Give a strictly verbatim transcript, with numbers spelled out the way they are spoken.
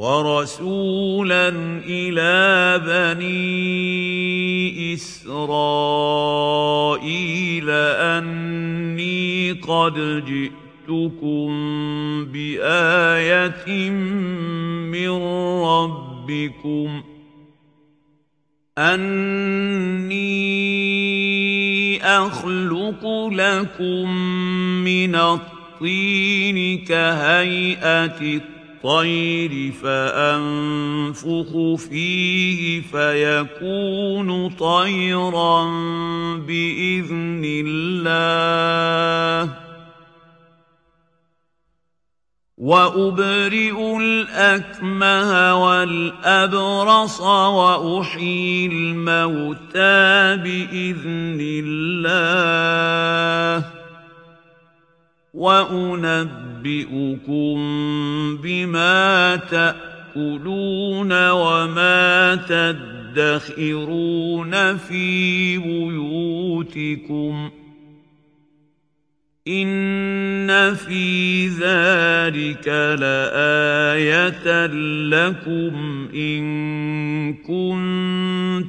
ورسولا إلى بني إسرائيل أني قد جئتكم بآية من ربكم أني أخلق لكم من الطين كهيئة الطير فأنفخ فيه فيكون طيرا بإذن الله وأبرئ الأكمه والأبرص وأحيي الموتى بإذن الله وأنبئكم بما تأكلون وما تدخرون في بيوتكم إن في ذلك لآية لكم إن